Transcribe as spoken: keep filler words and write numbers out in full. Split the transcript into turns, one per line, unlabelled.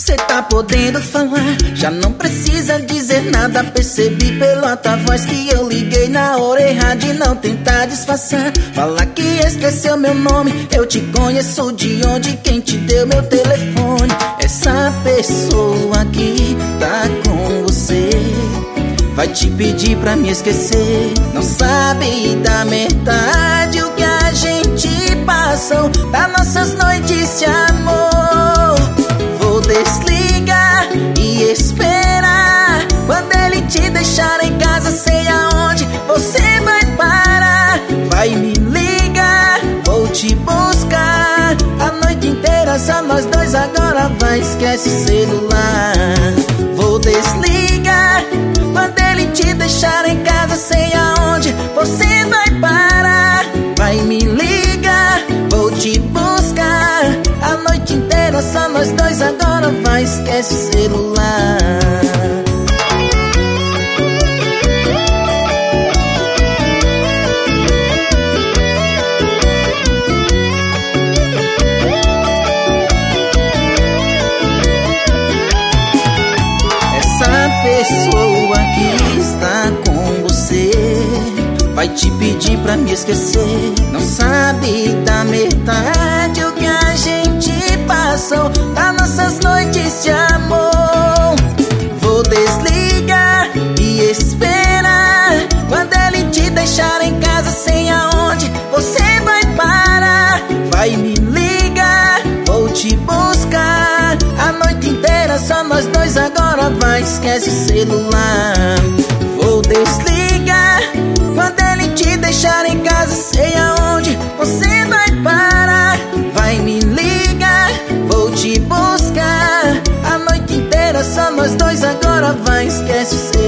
Cê tá podendo falar, já não precisa dizer nada. Percebi pela tua voz que eu liguei na hora errada e não tentar disfarçar. Falar que esqueceu meu nome, eu te conheço de onde, quem te deu meu telefone. Essa pessoa que tá com você vai te pedir pra me esquecer. Não sabe da metade o que a gente passou, das nossas noites de amor. Vou desligar e esperar, quando ele te deixar em casa, sei aonde você vai parar. Vai me ligar, vou te buscar, a noite inteira só nós dois, agora vai, esquece o celular. Vou desligar, quando ele te deixar em casa, sei aonde você vai parar. Vai me ligar, vou te buscar, a noite inteira só nós dois, agora vai, esquece o celular. Pessoa que está com você vai te pedir pra me esquecer. Não sabe da metade o que a gente passou, das nossas noites de amor. Vou desligar e esperar, quando ele te deixar em casa, sei aonde você vai parar. Vai me ligar, vou te buscar, a noite inteira só nós dois, agora vai, esquece o celular. Vou desligar, quando ele te deixar em casa, sei aonde você vai parar. Vai me ligar, vou te buscar, a noite inteira só nós dois, agora vai, esquece o celular.